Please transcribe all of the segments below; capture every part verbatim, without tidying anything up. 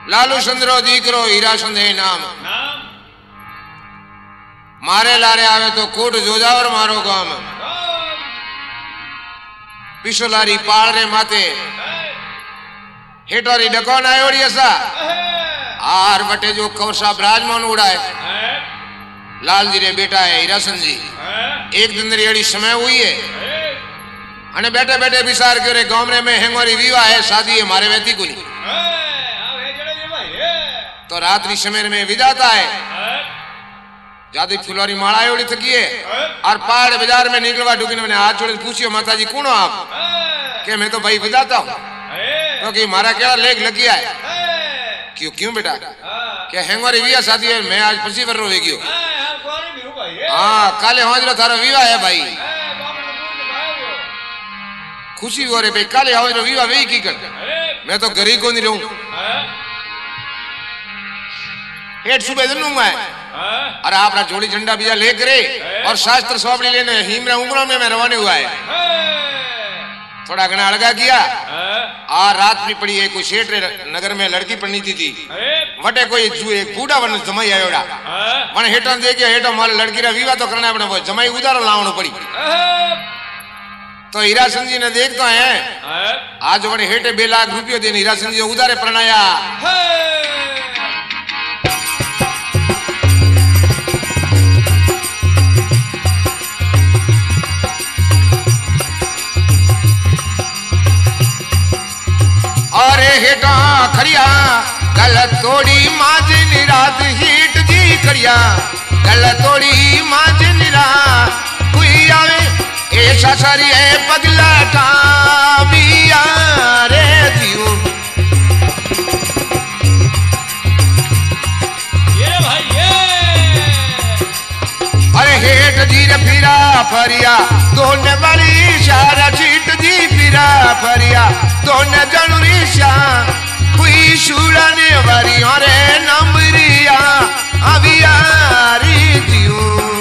लालू चंद्रो दीकरो हीरा संधे नाम मारे लारे आवे तो कोट जोजावर मारो गाम पिछोलारी पाल रे माते हेटारी डकोन आयोड़ी असा आर बटे जो कवसा ब्राजमान उड़ाए लाल जी रे बेटा है हीरासन जी एक दिन रेड़ी समय हुई है अने बैठे बैठे विचार करे गांव में हेंगोरी विवाह है शादी है मारे व्यक्ति को नहीं तो रात्रि समय में विदाता है जादी फुलवारी माला ओड़ी थकी है और पहाड़ बाजार में निकलवा ढूंढी मैंने हाथ जोड़े पूछियो माता जी कौन हो आप के मैं तो भाई विदाता हूँ क्योंकि तो मारा क्या लेग लग गया है क्यों क्यों बेटा क्या हेंगोरी विवाह शादी है मैं आज पच्चीस वर्ष हो गयो हाँ काले हौजरो थारा विवाह है भाई खुशी हो रही भाई काले हौजरो विवाह वही की कर मैं तो गरीब को नहीं रहूं हेठ सुबह दिन मैं और आप जोड़ी झंडा बीजा ले करे और शास्त्र सौंपड़ी लेने हिमरा उमरा में मैं रवाने हुआ है थोड़ा घना अलगा किया और रात भी पड़ी है कोई सेठ नगर में लड़की पढ़नी थी थी वटे कोई एक बूढ़ा वन जमाई आयोड़ा वन हेठा दे गया हेठा माल लड़की रा विवाह तो करना पड़ा जमाई उधार लावनो पड़ी तो हीरासन जी ने देखता है आज वने हेठे बे लाख रुपये देने हीरासन जी उधारे प्रणाया अरे हेठा खड़िया गलत तोड़ी माज निरात हीट जी खड़िया गलत तोड़ी माज निरात कोई आवे ऐसा सारी है पगला टाबिया रे जियो ये भाई ये अरे हेठ जी रे फिरा फरिया दोने वाली सारा चीट जी फिरा फरिया दोने जनुरी शा कोई शुड़ाने वाली अरे नंबरिया अविया रे जियो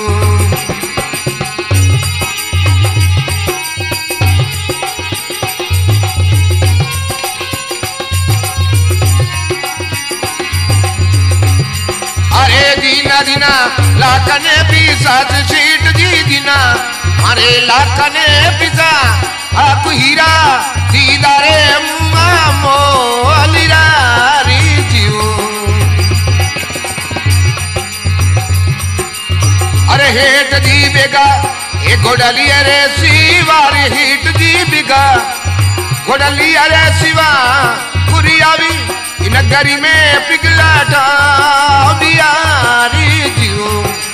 दीना दीना लाकने पिसाच सीट जी दीना मारे लाकने पिसा आप हीरा दीदारे मामो अलीरा रीजियो अरे हेट जी बेगा ये गोडली अरे शिवार हिट जी बेगा गोडली अरे शिवा कुरियावी नगरी में पिघला बिहारी जियो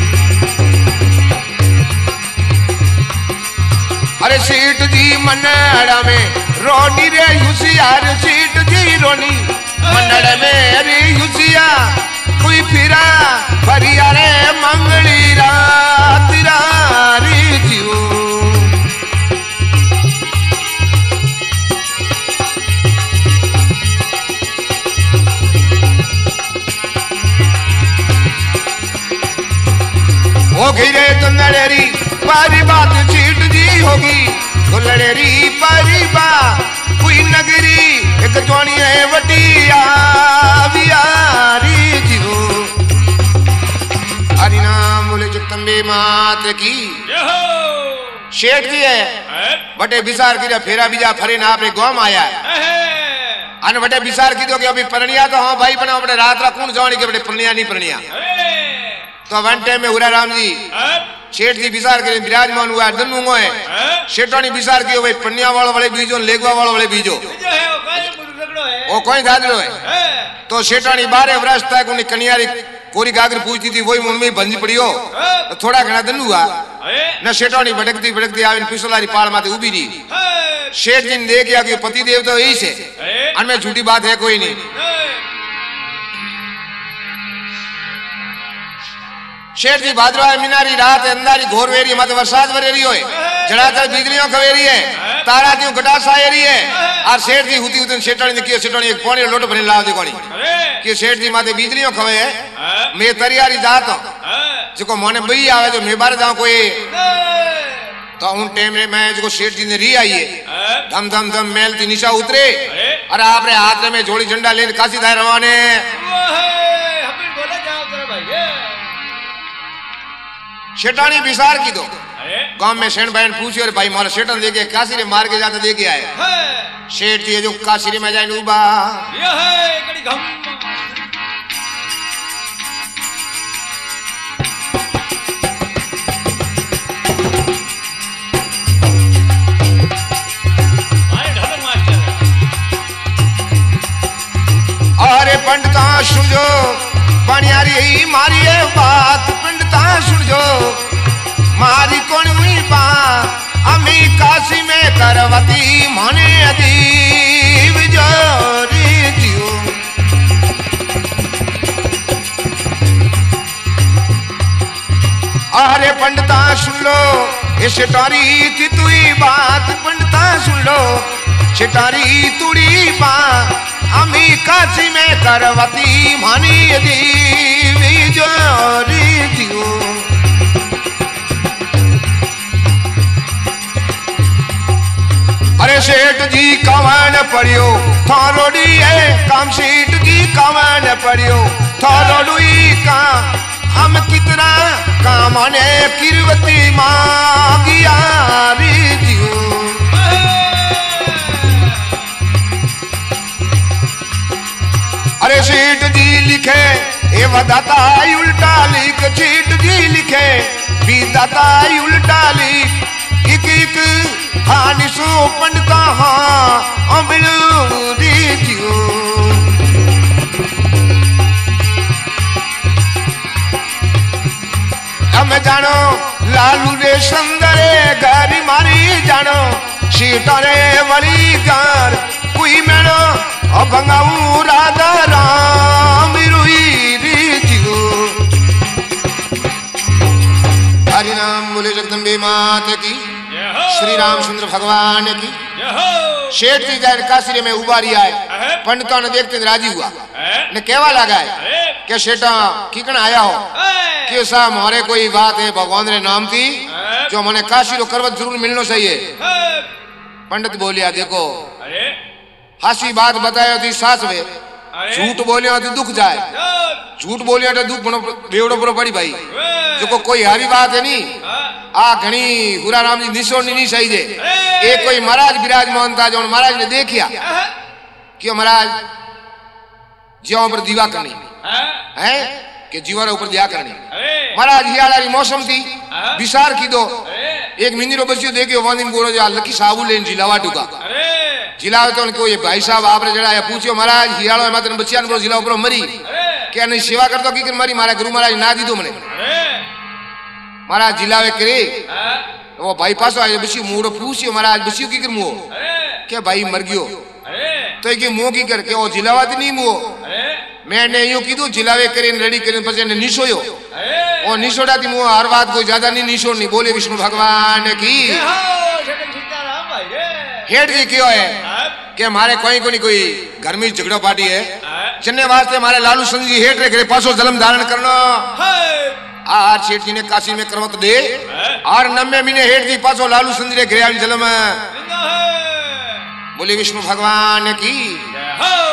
अरे सीट जी मनड़ा में रोनी रे हुसियार सीट जी रोनी मनड़ में रे हुसिया कोई फिरा फरिया रे मंगली रात री जियो होगी रे तो लड़ेरी पारी बात चीट जी होगी तो लड़ेरी पारी बात कोई नगरी एक जोनी है वटिया बिहारी जीवो हरि नाम बोले जगदम्बे मात की शेठ जी है बटे विचार की फेरा बीजा फरे ना अपने गांव आया अन बटे विचार की दो कि अभी परनिया तो हाँ भाई बना बटे रात रात कौन जाने के बटे परनिया नहीं परनिया तो वन टाइम में हुरा राम जी शेठ जी विचार करे विराजमान हुआ दनुंगो है शेठानी विचार कियो भाई पन्निया वालो वाले बीजो लेगवा वालो वाले बीजो वो कोई दादलो है तो शेठानी बारे वर्ष तक उन्हें कन्यारी कोरी गागर पूछती थी वही मुंह में बंदी पड़ी हो तो थोड़ा घना दनु हुआ न शेठानी भटकती भटकती आविन पिछोलारी पाल माते उभी रही शेठ जी ने देखा कि पति देव तो यही से अनमें झूठी बात है कोई नहीं शेठ जी भाद्रवा मीनारी रात अंधारी घोर वेरी मत बरसात वरेरी होए जड़ातर बिजलियों खवेरी है तारा दियो गटासा एरी है और शेठ जी हुती हुती शेठानी ने कियो शेठानी एक पानी लोटो भरे लाव दी कोनी कि शेठ जी माते बिजलियों खवे है मैं तरियारी जात हूं जको मोने बई आवे जो मैं बाहर जाऊं कोई तो उन टाइम में मैं जो शेठ जी ने री आई है धम धम धम मेल थी नीचा उतरे अरे आपरे हाथ में जोड़ी झंडा लेने काशी थाय रवाने शेटानी विसार की दो गांव में शेण बहन पूछी और भाई मारा शेटन देखे काशी रे मार के जाते देखे आए शेठ जी जो काशी रे में जाए उबा अरे पंडिता सुनजो बनियारी मारी है बात पंडिता सुनजो मारी कौन हुई बा अमी काशी में करवती मने अदीब जोरी जियो अरे पंडिता सुन लो ये शिटारी की तुई बात पंडिता सुन लो शिटारी तुड़ी बा अमी काशी में करवती मने अदीब जोरी जियो अरे सेठ जी कवन पड़ियो थारोडी है काम सेठ जी कवन पड़ियो थारोडी का हम कितना काम ने किरवती मांगिया रे जियो अरे सेठ जी लिखे ए वदाता उल्टा लिख सेठ जी लिखे विदाता उल्टा लिख एक एक हानि सो पंडिता हाँ अमलू दीजियो हम जानो लालू रे सुंदरे घर मारी जानो सीटरे वाली घर कोई मेलो अभंगाऊ राधा राम रुई दीजियो हरि नाम बोले जगदम्बे माता की श्री रामचंद्र भगवान की शेठ जी जाए काशी में उबारी आए पंडितों ने देखते राजी हुआ ने कहवा लगा है कि शेठा किकन आया हो कि साहब हमारे कोई बात है भगवान रे नाम की जो मैंने काशी रो करवत जरूर मिलना चाहिए पंडित बोलिया देखो हासी बात बताया थी सास वे झूठ बोलिया तो दुख जाए झूठ बोलिया तो दुख बेवड़ो बड़ो पड़ी भाई जो कोई हारी बात है नहीं आ घनी हुरा राम जी निशोनी नहीं सही दे एक कोई महाराज विराजमान था जो महाराज ने देखिया क्यों महाराज जीवा पर दीवा करनी है कि जीवा ऊपर दिया करनी महाराज हियाला मौसम थी विसार की दो एक मिनी रो बच्चियों देखियो वानी बोलो जा लकी साबू लेन जिलावा टुका जिला तो उनको ये भाई साहब आपने जड़ा पूछियो महाराज हियालो में मात्र बच्चियां बोलो जिला ऊपर मरी क्या नहीं सेवा करतो की कर मरी मारा गुरु महाराज ना दी दो मने महाराज जिलावे करे वो भाई पास आए बच्ची मूड़ो पूछियो महाराज बच्चियों की कर मुओ क्या भाई मर गयो तो ये मुंह की करके वो जिलावा तो नहीं मुओ मैंने यूं कीधु जिलावे करे रेडी करे पछे ने निशोयो ओ निशोड़ा थी मुंह हर बात कोई ज्यादा नहीं निशोड़ नहीं बोले विष्णु भगवान की हेड जी क्यों है कि हमारे कोई कोई कोई घर में झगड़ा पार्टी है चन्ने वास्ते हमारे लालू संत जी हेड रे पासो जन्म धारण करना आर सेठ जी ने काशी में करवत दे और नब्बे महीने हेड जी पासो लालू संत रे घरे जन्म बोले विष्णु भगवान की